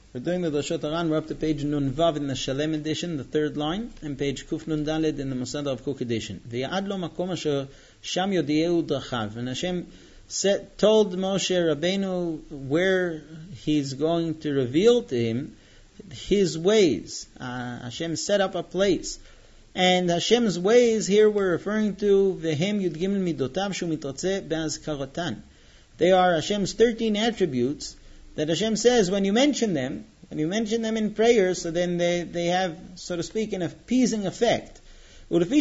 We're doing the Dashot Aran. We're up to page Nun Vav in the Shalem edition, the third line, and page Kuf Nun Daled in the Mosad Rav Kook edition. V'yad lo makom asher sham yodiyeu drachav. And Hashem told Moshe Rabbeinu where He's going to reveal to him His ways. Hashem set up a place. And Hashem's ways here we're referring to V'hem Yud Gimel Midotav Shu Mitrotze Be'azkarotan. They are Hashem's 13 attributes that Hashem says when you mention them in prayer, so then they have, so to speak, an appeasing effect. And being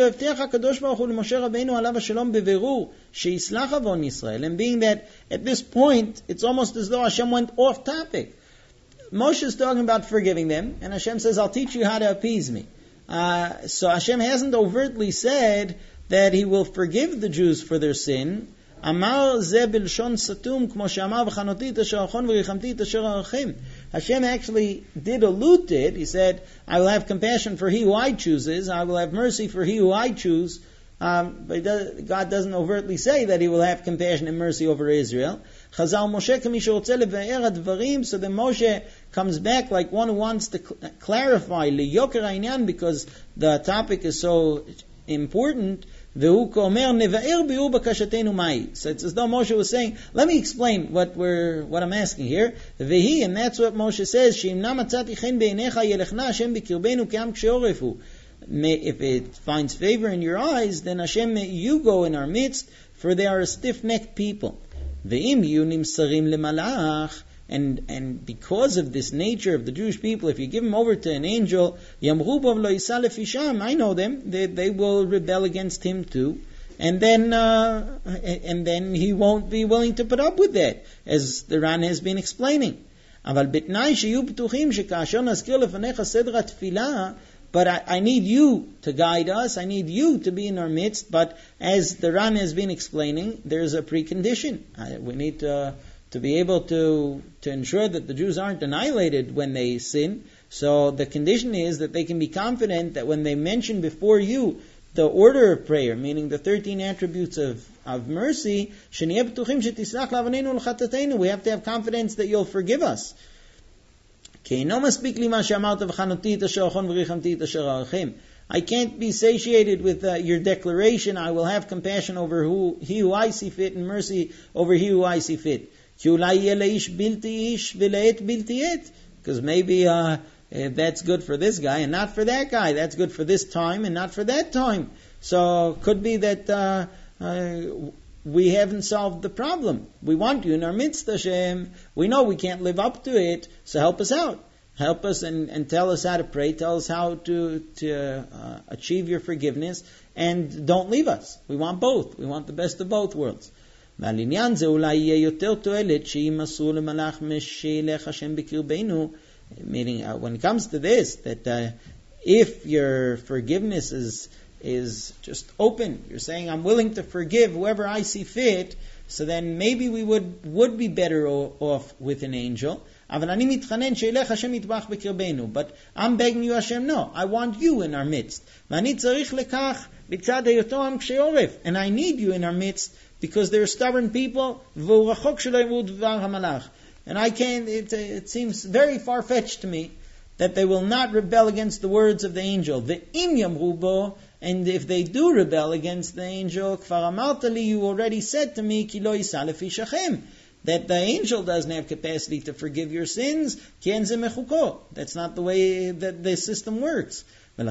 that at this point, it's almost as though Hashem went off topic. Moshe is talking about forgiving them, and Hashem says, I'll teach you how to appease me. So Hashem hasn't overtly said that He will forgive the Jews for their sin. Amar ze b'lshon satum kmo she'amar v'chanoti et asher achon v'richamti et asher arachem. Hashem actually did allude to it. He said, I will have compassion for he who I chooses. I will have mercy for he who I choose. But God doesn't overtly say that He will have compassion and mercy over Israel. Chazal Moshe k'mi she'rotze levaer advarim. So then Moshe comes back like one who wants to clarify liyoker ha'inyan because the topic is so important. So it's as though Moshe was saying, let me explain what I'm asking here. And that's what Moshe says, if it finds favor in your eyes, then Hashem, you go in our midst, for they are a stiff-necked people. And because of this nature of the Jewish people, if you give them over to an angel, I know them, they will rebel against him too. And then he won't be willing to put up with that, as the Ran has been explaining. But I need you to guide us, I need you to be in our midst, but as the Ran has been explaining, there's a precondition. We need to be able to ensure that the Jews aren't annihilated when they sin. So the condition is that they can be confident that when they mention before you the order of prayer, meaning the 13 attributes of mercy, we have to have confidence that you'll forgive us. I can't be satiated with your declaration, I will have compassion over he who I see fit, and mercy over he who I see fit. Because maybe that's good for this guy and not for that guy. That's good for this time and not for that time. So could be that we haven't solved the problem. We want you in our midst, Hashem. We know we can't live up to it, so help us out. Help us and tell us how to pray. Tell us how to achieve your forgiveness, and don't leave us. We want both. We want the best of both worlds. Meaning, when it comes to this, that if your forgiveness is just open, you're saying, I'm willing to forgive whoever I see fit, so then maybe we would be better off with an angel. But I'm begging you, Hashem, no, I want you in our midst. And I need you in our midst, because they're stubborn people, and I can't. It seems very far-fetched to me that they will not rebel against the words of the angel. And if they do rebel against the angel, you already said to me, that the angel doesn't have capacity to forgive your sins. That's not the way that the system works.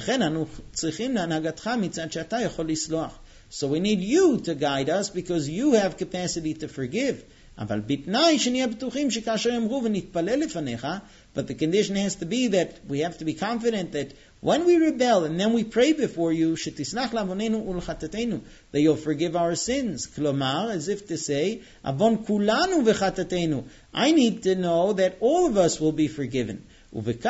So we need you to guide us, because you have capacity to forgive. But the condition has to be that we have to be confident that when we rebel and then we pray before you, that you'll forgive our sins. As if to say, I need to know that all of us will be forgiven. And so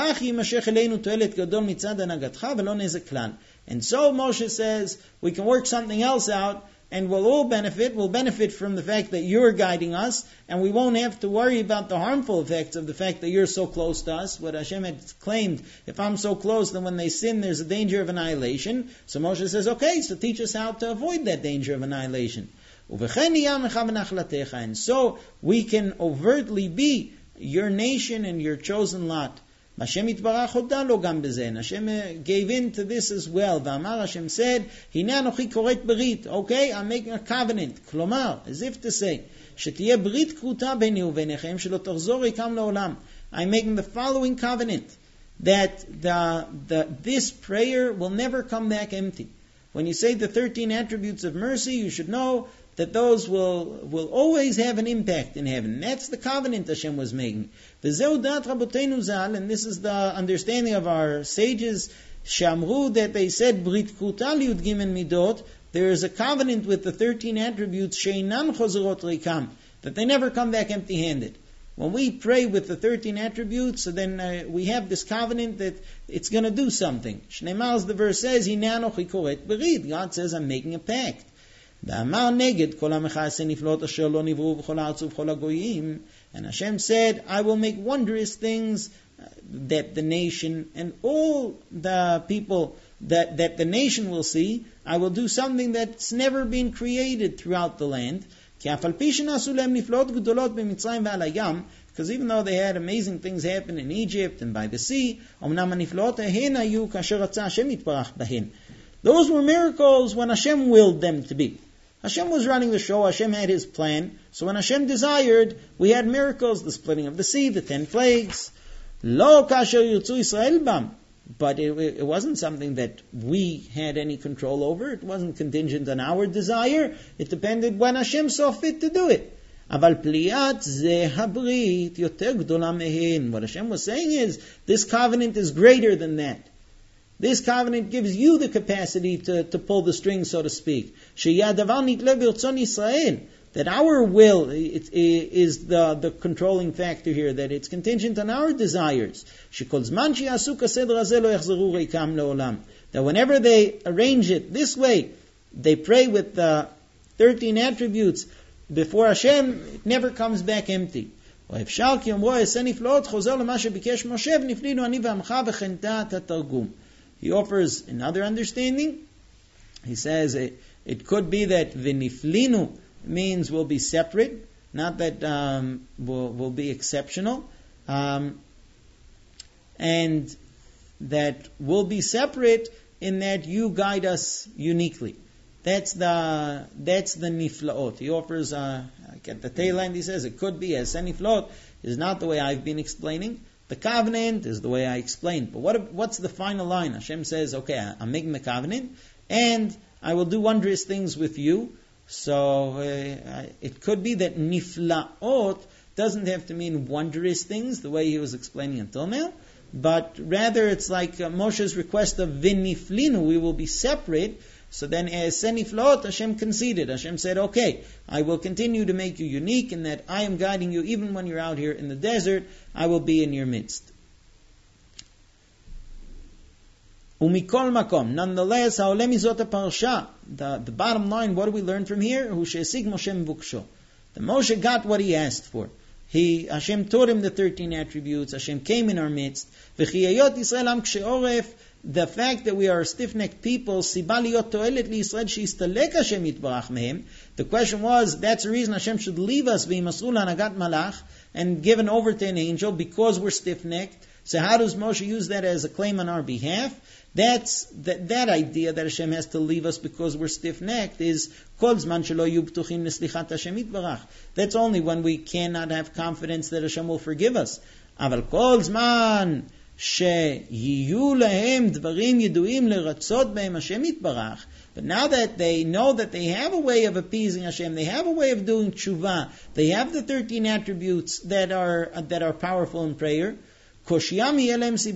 Moshe says, we can work something else out, and we'll all benefit. We'll benefit from the fact that you're guiding us, and we won't have to worry about the harmful effects of the fact that you're so close to us. What Hashem had claimed, if I'm so close, then when they sin, there's a danger of annihilation. So Moshe says, okay, so teach us how to avoid that danger of annihilation. And so we can overtly be your nation and your chosen lot. Hashem itbarach hoda lo gam bezen. Hashem gave in to this as well. V'amar, Hashem said, Hina anochi koret berit. Okay, I'm making a covenant. Klomar, as if to say, Shetiyeh berit kruta beni uvenechem shelo tochzor ikam leolam. I'm making the following covenant, that this prayer will never come back empty. When you say the 13 attributes of mercy, you should know that those will always have an impact in heaven. That's the covenant Hashem was making. V'zeu dat raboteinu zal, and this is the understanding of our sages, Shamru, that they said, Brit kruta liyud gimen midot, there is a covenant with the 13 attributes, sheinan chozerot rikam, that they never come back empty-handed. When we pray with the 13 attributes, so then we have this covenant that it's going to do something. Shneimar, as the verse says, Hina anochi koret berit. God says, I'm making a pact. And Hashem said, I will make wondrous things that the nation and all the people that the nation will see. I will do something that's never been created throughout the land. Because even though they had amazing things happen in Egypt and by the sea, those were miracles when Hashem willed them to be. Hashem was running the show, Hashem had His plan, so when Hashem desired, we had miracles, the splitting of the sea, the 10 plagues. Lo kasher yirtzu Yisrael bam. But it wasn't something that we had any control over. It wasn't contingent on our desire. It depended when Hashem saw fit to do it. Aval pliat ze habrit yoter gdola mehen. What Hashem was saying is, this covenant is greater than that. This covenant gives you the capacity to pull the strings, so to speak. That our will is the controlling factor here, that it's contingent on our desires. That whenever they arrange it this way, they pray with the 13 attributes before Hashem, it never comes back empty. He offers another understanding. He says it could be that v'niflinu means will be separate, not that will be exceptional, and that will be separate in that you guide us uniquely. That's the niflaot. He offers at the tail end. He says it could be as niflaot is not the way I've been explaining. The covenant is the way I explained. But what's the final line? Hashem says, okay, I'm making the covenant, and I will do wondrous things with you. So it could be that niflaot doesn't have to mean wondrous things, the way he was explaining until now, but rather it's like Moshe's request of viniflinu, we will be separate. So then as seniflaot, Hashem conceded. Hashem said, okay, I will continue to make you unique in that I am guiding you even when you're out here in the desert, I will be in your midst. Umikol makom. Nonetheless, haoleh mizot haparsha. The bottom line, what do we learn from here? Hu she'esig Moshe mivuksho. The Moshe got what he asked for. Hashem taught him the 13 attributes. Hashem came in our midst. V'chiyayot Yisrael am kshe'oref. The fact that we are a stiff-necked people, siba liot to'elet liYisrael she'istalek Hashem yitbarach mehem. The question was, that's the reason Hashem should leave us v'yimasru lanagat malach and given over to an angel because we're stiff-necked. So how does Moshe use that as a claim on our behalf? That's that idea that Hashem has to leave us because we're stiff-necked is kol zman shelo yu b'tuchim neslichat Hashem yitbarach. That's only when we cannot have confidence that Hashem will forgive us. Aval kol zman sheyiyu lahem dvarim yeduim leratzot behem Hashem yitbarach. But now that they know that they have a way of appeasing Hashem, they have a way of doing tshuva, they have the 13 attributes that are powerful in prayer. So then they benefit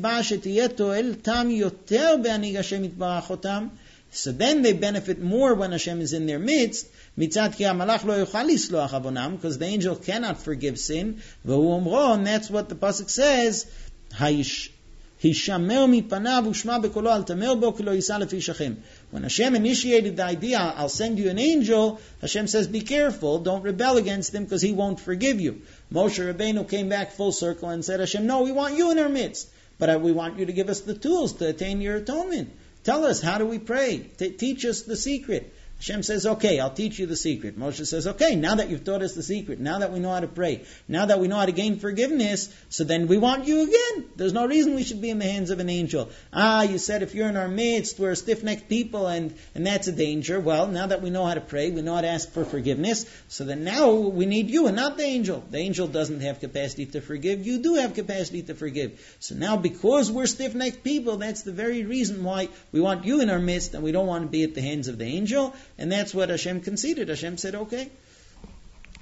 more when Hashem is in their midst, because the angel cannot forgive sin. And that's what the pasuk says, when Hashem initiated the idea, I'll send you an angel, Hashem says, be careful, don't rebel against him because he won't forgive you. Moshe Rabbeinu came back full circle and said, Hashem, no, we want you in our midst, but we want you to give us the tools to attain your atonement. Tell us, how do we pray? Teach us the secret. Hashem says, okay, I'll teach you the secret. Moshe says, okay, now that you've taught us the secret, now that we know how to pray, now that we know how to gain forgiveness, so then we want you again. There's no reason we should be in the hands of an angel. You said if you're in our midst, we're stiff-necked people, and that's a danger. Well, now that we know how to pray, we know how to ask for forgiveness, so then now we need you and not the angel. The angel doesn't have capacity to forgive. You do have capacity to forgive. So now, because we're stiff-necked people, that's the very reason why we want you in our midst, and we don't want to be at the hands of the angel. And that's what Hashem conceded. Hashem said, okay,